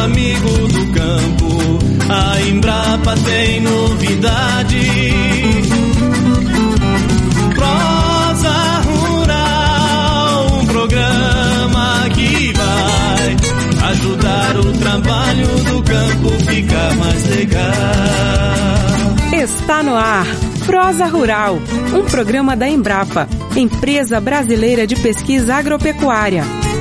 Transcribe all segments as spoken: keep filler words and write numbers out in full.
amigo do campo, a Embrapa tem novidade. Prosa Rural, um programa que vai ajudar o trabalho do campo ficar mais legal. Está no ar Prosa Rural, um programa da Embrapa, Empresa Brasileira de Pesquisa Agropecuária.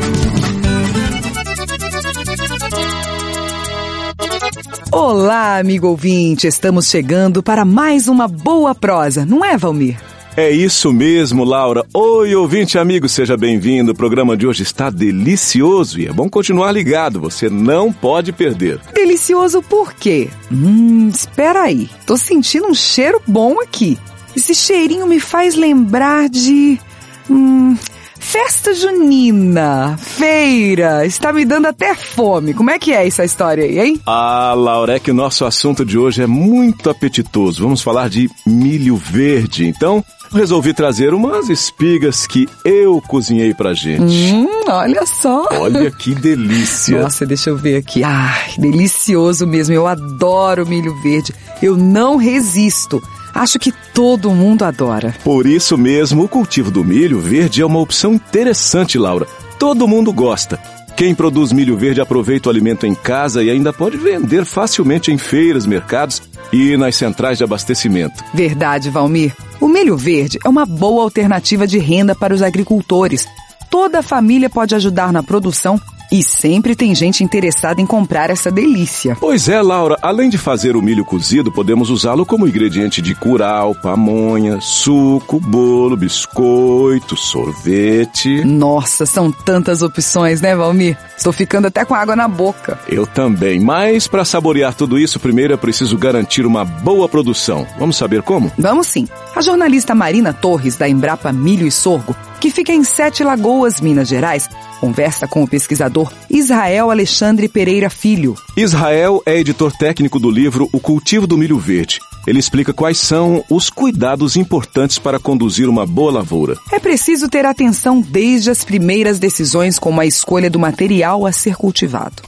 Olá, amigo ouvinte, estamos chegando para mais uma boa prosa, não é, Valmir? É isso mesmo, Laura. Oi, ouvinte amigo, seja bem-vindo. O programa de hoje está delicioso e é bom continuar ligado, você não pode perder. Delicioso por quê? Hum, espera aí, tô sentindo um cheiro bom aqui. Esse cheirinho me faz lembrar de... Hum... Festa junina, feira, está me dando até fome. Como é que é essa história aí, hein? Ah, Laura, é que o nosso assunto de hoje é muito apetitoso. Vamos falar de milho verde. Então, resolvi trazer umas espigas que eu cozinhei pra gente. Hum, olha só. Olha que delícia. Nossa, deixa eu ver aqui. Ai, delicioso mesmo. Eu adoro milho verde. Eu não resisto. Acho que todo mundo adora. Por isso mesmo, o cultivo do milho verde é uma opção interessante, Laura. Todo mundo gosta. Quem produz milho verde aproveita o alimento em casa e ainda pode vender facilmente em feiras, mercados e nas centrais de abastecimento. Verdade, Valmir. O milho verde é uma boa alternativa de renda para os agricultores. Toda a família pode ajudar na produção e sempre tem gente interessada em comprar essa delícia. Pois é, Laura. Além de fazer o milho cozido, podemos usá-lo como ingrediente de curau, pamonha, suco, bolo, biscoito, sorvete. Nossa, são tantas opções, né, Valmir? Estou ficando até com água na boca. Eu também, mas para saborear tudo isso, primeiro é preciso garantir uma boa produção. Vamos saber como? Vamos sim. A jornalista Marina Torres, da Embrapa Milho e Sorgo, que fica em Sete Lagoas, Minas Gerais, conversa com o pesquisador Israel Alexandre Pereira Filho. Israel é editor técnico do livro O Cultivo do Milho Verde. Ele explica quais são os cuidados importantes para conduzir uma boa lavoura. É preciso ter atenção desde as primeiras decisões, como a escolha do material a ser cultivado.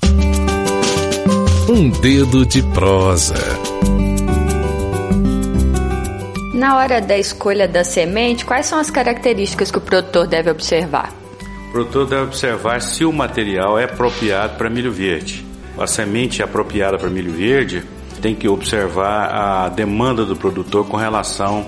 Um dedo de prosa. Na hora da escolha da semente, quais são as características que o produtor deve observar? O produtor deve observar se o material é apropriado para milho verde. A semente apropriada para milho verde tem que observar a demanda do produtor com relação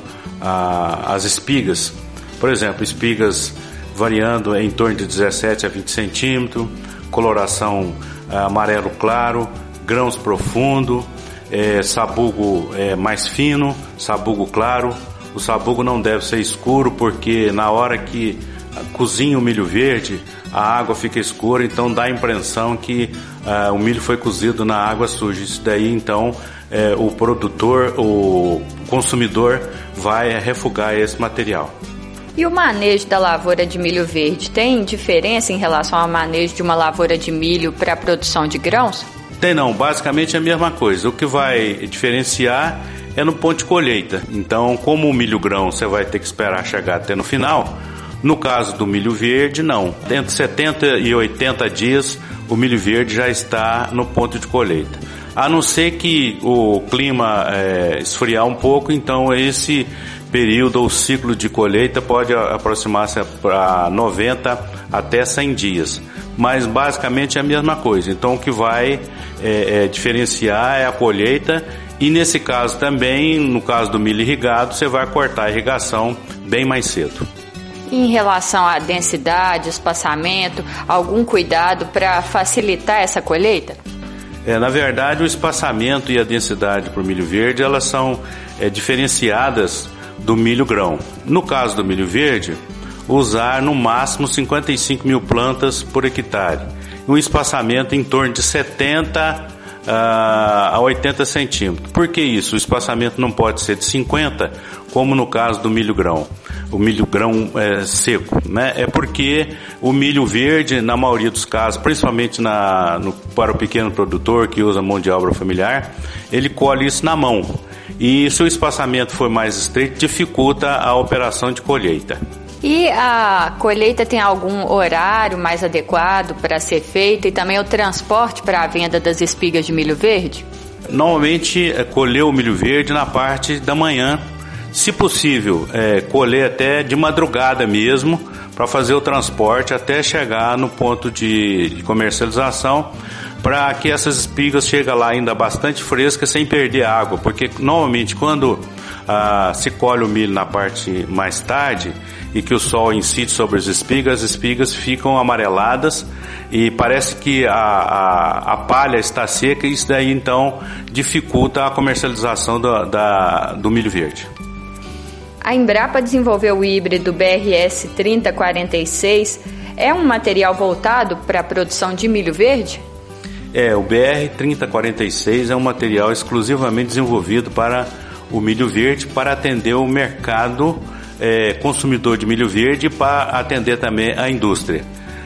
às espigas. Por exemplo, espigas variando em torno de dezessete a vinte centímetros, coloração amarelo claro, grãos profundo, é, sabugo é, mais fino, sabugo claro. O sabugo não deve ser escuro porque na hora que cozinha o milho verde, a água fica escura, então dá a impressão que uh, o milho foi cozido na água suja. Isso daí, então, eh, o produtor, o consumidor vai refugar esse material. E o manejo da lavoura de milho verde tem diferença em relação ao manejo de uma lavoura de milho para a produção de grãos? Tem não, basicamente é a mesma coisa. O que vai diferenciar é no ponto de colheita. Então, como o milho grão você vai ter que esperar chegar até no final, no caso do milho verde, não. Entre setenta e oitenta dias, o milho verde já está no ponto de colheita. A não ser que o clima é, esfriar um pouco, então esse período ou ciclo de colheita pode aproximar-se para noventa até cem dias. Mas basicamente é a mesma coisa. Então o que vai é, é, diferenciar é a colheita. E nesse caso também, no caso do milho irrigado, você vai cortar a irrigação bem mais cedo. Em relação à densidade, espaçamento, algum cuidado para facilitar essa colheita? É, na verdade, o espaçamento e a densidade para o milho verde, elas são é, diferenciadas do milho grão. No caso do milho verde, usar no máximo cinquenta e cinco mil plantas por hectare. Um espaçamento em torno de setenta a oitenta centímetros. Por que isso? O espaçamento não pode ser de cinquenta, como no caso do milho grão. O milho grão é, seco, né? É porque o milho verde, na maioria dos casos, principalmente na, no, para o pequeno produtor que usa mão de obra familiar, ele colhe isso na mão. E se o espaçamento for mais estreito, dificulta a operação de colheita. E a colheita tem algum horário mais adequado para ser feita e também o transporte para a venda das espigas de milho verde? Normalmente é colher o milho verde na parte da manhã, se possível, é, colher até de madrugada mesmo, para fazer o transporte até chegar no ponto de, de comercialização, para que essas espigas cheguem lá ainda bastante frescas, sem perder água, porque normalmente quando ah, se colhe o milho na parte mais tarde e que o sol incide sobre as espigas, as espigas ficam amareladas e parece que a, a, a palha está seca, e isso daí então dificulta a comercialização do, da, do milho verde. A Embrapa desenvolveu o híbrido B R S trinta quarenta e seis. É um material voltado para a produção de milho verde? É, o B R trinta quarenta e seis é um material exclusivamente desenvolvido para o milho verde, para atender o mercado é, consumidor de milho verde e para atender também a indústria.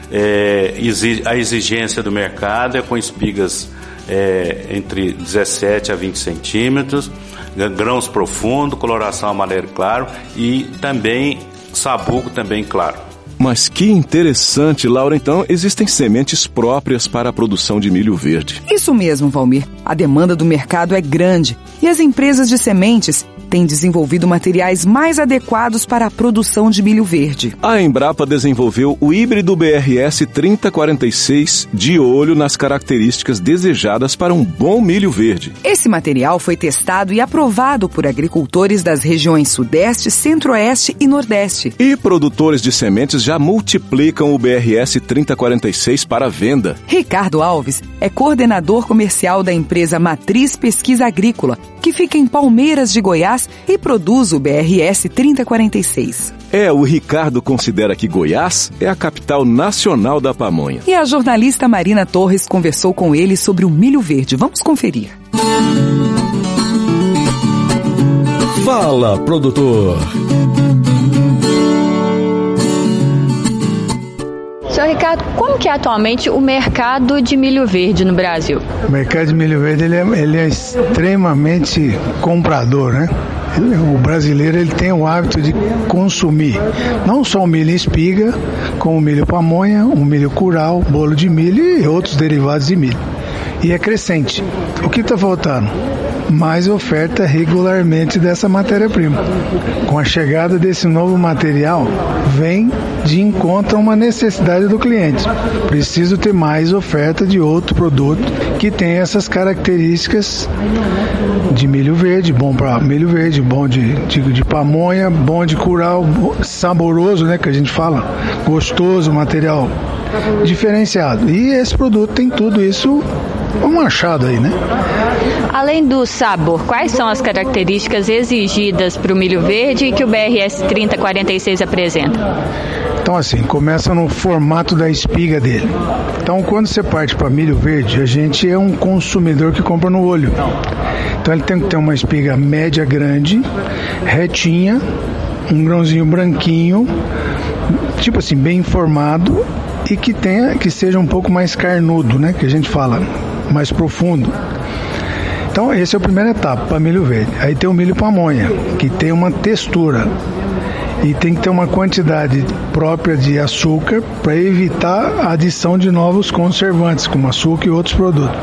É, a exigência do mercado é com espigas é, entre dezessete a vinte centímetros, grãos profundos, coloração amarelo claro e também sabugo também claro. Mas que interessante, Laura. Então, existem sementes próprias para a produção de milho verde. Isso mesmo, Valmir. A demanda do mercado é grande e as empresas de sementes têm desenvolvido materiais mais adequados para a produção de milho verde. A Embrapa desenvolveu o híbrido B R S trinta quarenta e seis de olho nas características desejadas para um bom milho verde. Esse material foi testado e aprovado por agricultores das regiões Sudeste, Centro-Oeste e Nordeste. E produtores de sementes já multiplicam o B R S trinta quarenta e seis para venda. Ricardo Alves é coordenador comercial da empresa Matriz Pesquisa Agrícola, que fica em Palmeiras de Goiás e produz o B R S trinta quarenta e seis. É, o Ricardo considera que Goiás é a capital nacional da pamonha. E a jornalista Marina Torres conversou com ele sobre o milho verde. Vamos conferir. Fala, produtor! Senhor Ricardo, como que é atualmente o mercado de milho verde no Brasil? O mercado de milho verde ele é, ele é extremamente comprador, né? O brasileiro ele tem o hábito de consumir não só o milho em espiga, como o milho pamonha, o milho curau, bolo de milho e outros derivados de milho. E é crescente. O que está faltando? Mais oferta regularmente dessa matéria-prima. Com a chegada desse novo material, vem de encontro a uma necessidade do cliente. Preciso ter mais oferta de outro produto que tem essas características de milho verde, bom para milho verde, bom de, de, de pamonha, bom de curau, saboroso, né, que a gente fala, gostoso, material diferenciado. E esse produto tem tudo isso, um achado aí, né? Além do sabor, quais são as características exigidas para o milho verde que o B R S trinta quarenta e seis apresenta? Então assim, começa no formato da espiga dele. Então quando você parte para milho verde, a gente é um consumidor que compra no olho. Então ele tem que ter uma espiga média grande, retinha, um grãozinho branquinho, tipo assim, bem formado e que tenha, que seja um pouco mais carnudo, né? Que a gente fala, mais profundo. Então esse é a primeira etapa para milho verde. Aí tem o milho pamonha, que tem uma textura e tem que ter uma quantidade própria de açúcar para evitar a adição de novos conservantes, como açúcar e outros produtos.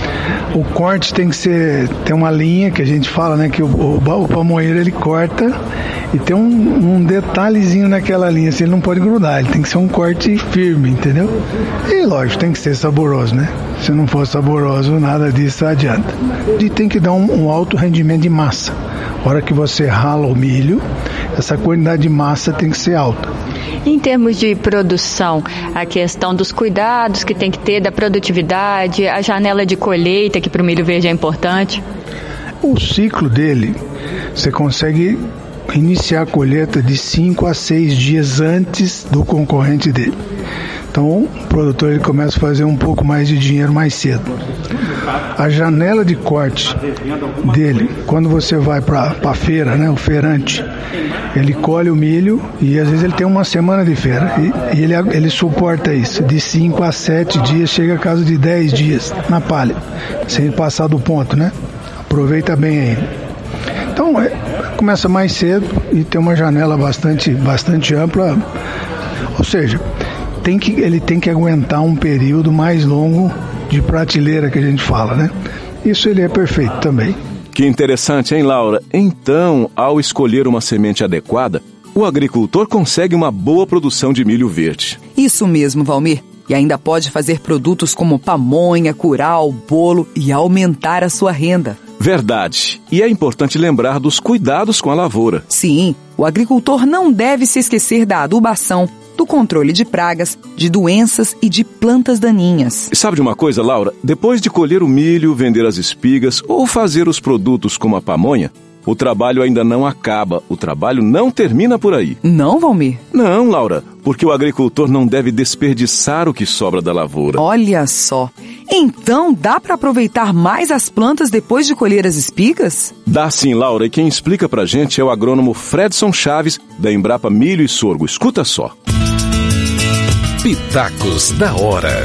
O corte tem que ser, tem uma linha que a gente fala, né, que o, o, o pamonheiro ele corta e tem um, um detalhezinho naquela linha, assim, ele não pode grudar, ele tem que ser um corte firme, entendeu? E lógico, tem que ser saboroso, né? Se não for saboroso, nada disso adianta. E tem que dar um, um alto rendimento de massa. A hora que você rala o milho, essa quantidade de massa tem que ser alta. Em termos de produção, a questão dos cuidados que tem que ter, da produtividade, a janela de colheita, que para o milho verde é importante? O ciclo dele, você consegue iniciar a colheita de cinco a seis dias antes do concorrente dele. Então o produtor ele começa a fazer um pouco mais de dinheiro mais cedo. A janela de corte dele, quando você vai para a feira, né, o feirante, ele colhe o milho e às vezes ele tem uma semana de feira e, e ele, ele suporta isso, de cinco a sete dias, chega a caso de dez dias na palha, sem passar do ponto, né? Aproveita bem aí. Então, é, começa mais cedo e tem uma janela bastante, bastante ampla. Ou seja, tem que, ele tem que aguentar um período mais longo de prateleira que a gente fala, né? Isso ele é perfeito também. Que interessante, hein, Laura? Então, ao escolher uma semente adequada, o agricultor consegue uma boa produção de milho verde. Isso mesmo, Valmir. E ainda pode fazer produtos como pamonha, curau, bolo e aumentar a sua renda. Verdade. E é importante lembrar dos cuidados com a lavoura. Sim, o agricultor não deve se esquecer da adubação, do controle de pragas, de doenças e de plantas daninhas. E sabe de uma coisa, Laura? Depois de colher o milho, vender as espigas ou fazer os produtos como a pamonha, o trabalho ainda não acaba, o trabalho não termina por aí. Não, Valmir? Não, Laura, porque o agricultor não deve desperdiçar o que sobra da lavoura. Olha só, então dá para aproveitar mais as plantas depois de colher as espigas? Dá sim, Laura, e quem explica pra gente é o agrônomo Fredson Chaves, da Embrapa Milho e Sorgo. Escuta só. Pitacos da hora.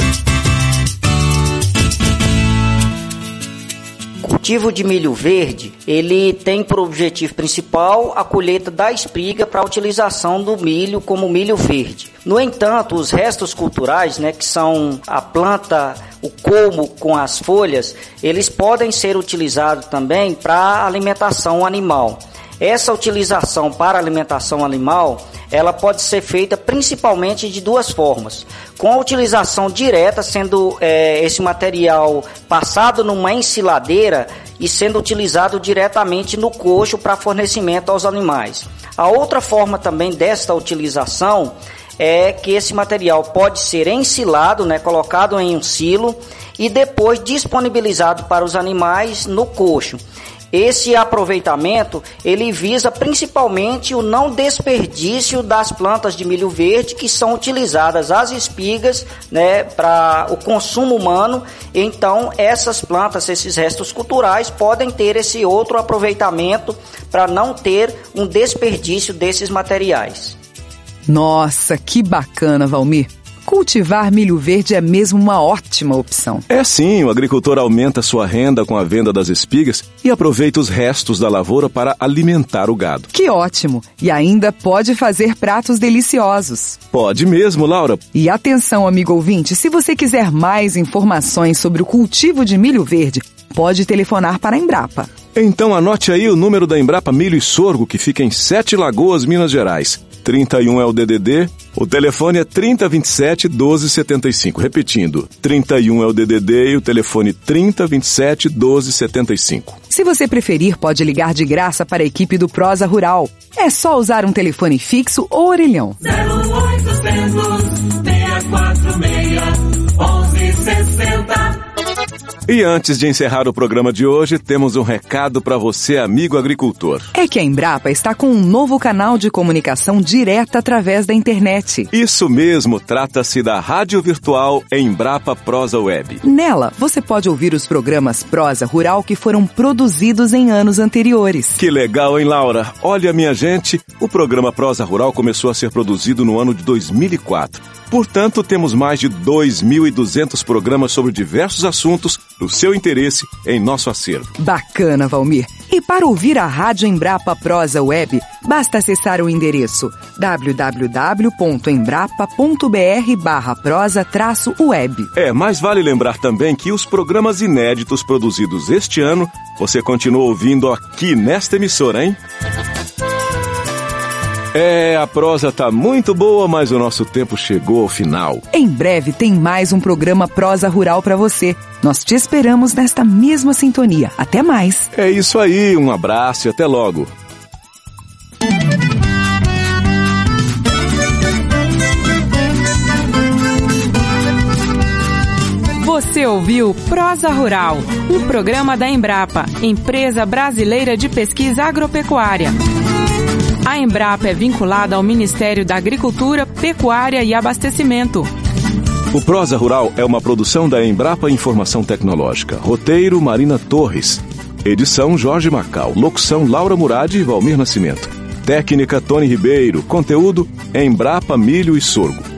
O cultivo de milho verde, ele tem por objetivo principal a colheita da espiga para a utilização do milho como milho verde. No entanto, os restos culturais, né, que são a planta, o colmo com as folhas, eles podem ser utilizados também para alimentação animal. Essa utilização para alimentação animal, ela pode ser feita principalmente de duas formas. Com a utilização direta, sendo é, esse material passado numa ensiladeira e sendo utilizado diretamente no coxo para fornecimento aos animais. A outra forma também desta utilização é que esse material pode ser ensilado, né, colocado em um silo e depois disponibilizado para os animais no coxo. Esse aproveitamento, ele visa principalmente o não desperdício das plantas de milho verde que são utilizadas as espigas, né, para o consumo humano. Então, essas plantas, esses restos culturais podem ter esse outro aproveitamento para não ter um desperdício desses materiais. Nossa, que bacana, Valmir! Cultivar milho verde é mesmo uma ótima opção. É sim, o agricultor aumenta sua renda com a venda das espigas e aproveita os restos da lavoura para alimentar o gado. Que ótimo! E ainda pode fazer pratos deliciosos. Pode mesmo, Laura. E atenção, amigo ouvinte, se você quiser mais informações sobre o cultivo de milho verde, pode telefonar para a Embrapa. Então anote aí o número da Embrapa Milho e Sorgo, que fica em Sete Lagoas, Minas Gerais. trinta e um é o D D D, o telefone é trinta, vinte e sete, doze, setenta e cinco. Repetindo, trinta e um é o D D D e o telefone trinta, vinte e sete, doze, setenta e cinco. Se você preferir, pode ligar de graça para a equipe do Prosa Rural. É só usar um telefone fixo ou orelhão. zero oitocentos, seis quatro seis, onze sessenta. E antes de encerrar o programa de hoje, temos um recado para você, amigo agricultor. É que a Embrapa está com um novo canal de comunicação direta através da internet. Isso mesmo, trata-se da rádio virtual Embrapa Prosa Web. Nela, você pode ouvir os programas Prosa Rural que foram produzidos em anos anteriores. Que legal, hein, Laura? Olha, minha gente, o programa Prosa Rural começou a ser produzido no ano de dois mil e quatro. Portanto, temos mais de dois mil e duzentos programas sobre diversos assuntos do seu interesse em nosso acervo. Bacana, Valmir. E para ouvir a Rádio Embrapa Prosa Web, basta acessar o endereço w w w ponto embrapa ponto b r barra prosa traço web. É, mas vale lembrar também que os programas inéditos produzidos este ano, você continua ouvindo aqui nesta emissora, hein? É, a prosa tá muito boa, mas o nosso tempo chegou ao final. Em breve tem mais um programa Prosa Rural para você. Nós te esperamos nesta mesma sintonia. Até mais. É isso aí, um abraço e até logo. Você ouviu Prosa Rural, um programa da Embrapa, Empresa Brasileira de Pesquisa Agropecuária. A Embrapa é vinculada ao Ministério da Agricultura, Pecuária e Abastecimento. O Prosa Rural é uma produção da Embrapa Informação Tecnológica. Roteiro, Marina Torres. Edição, Jorge Macau. Locução, Laura Murad e Valmir Nascimento. Técnica, Tony Ribeiro. Conteúdo, Embrapa Milho e Sorgo.